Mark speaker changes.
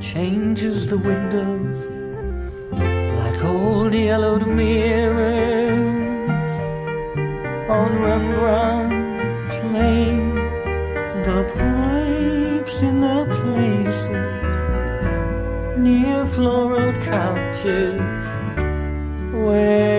Speaker 1: changes the windows like old yellowed mirrors on Rembrandt's plain. The pipes in their places near floral couches where